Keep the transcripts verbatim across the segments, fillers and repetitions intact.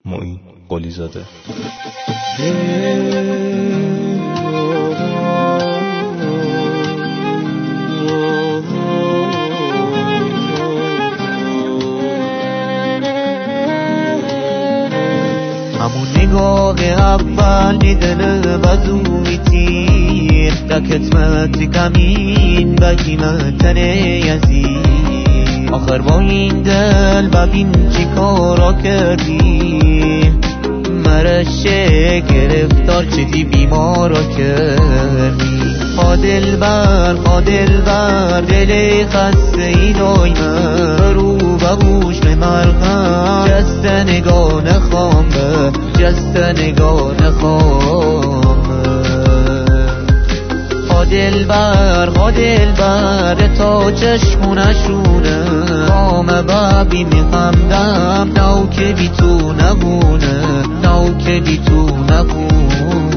معین قلی زاده. همون نگاه اول دل بزوی تیر تا کتمت کمین بگیمتن یزید آخر با این دل ببین چی کارا کردی مرشه گرفتار چدی بیمارا کردی خوا دلبر خوا دلبر دل خسته ای دایمه رو ببوش به مرغم جست نگاه نخوام به جست نگاه نخوام خوا دلبر خوا دلبر تا چشمونشونه قام بابی میخمدم نو که بی تو نبونه نو که بی تو نبونه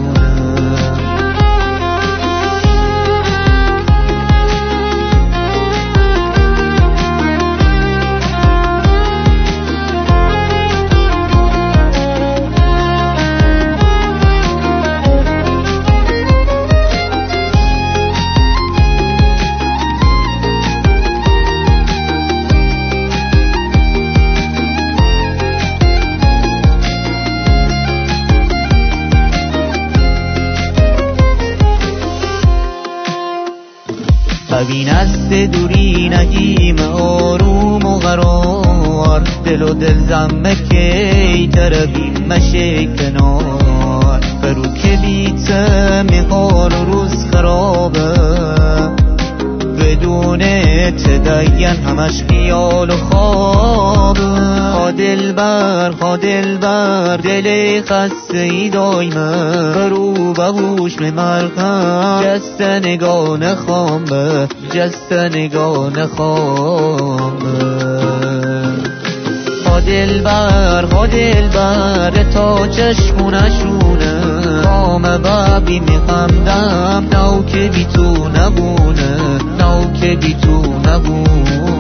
ببین از دوری نگیم آروم و قرار دل و دل زمه که تربیم مشه کنار برو که بیته میقال و روز خرابه بدون تدین همش خیال و خوابه خوا دلبر خوا دلبر دل خسته ای دایمه برو ببوش به مرغم جست نگاه نخوام به جست نگاه نخوام خوا دلبر خوا دلبر تا چشمونشونه قام بابی میخمدم نو که بی تو نبونه نو که بی تو نبونه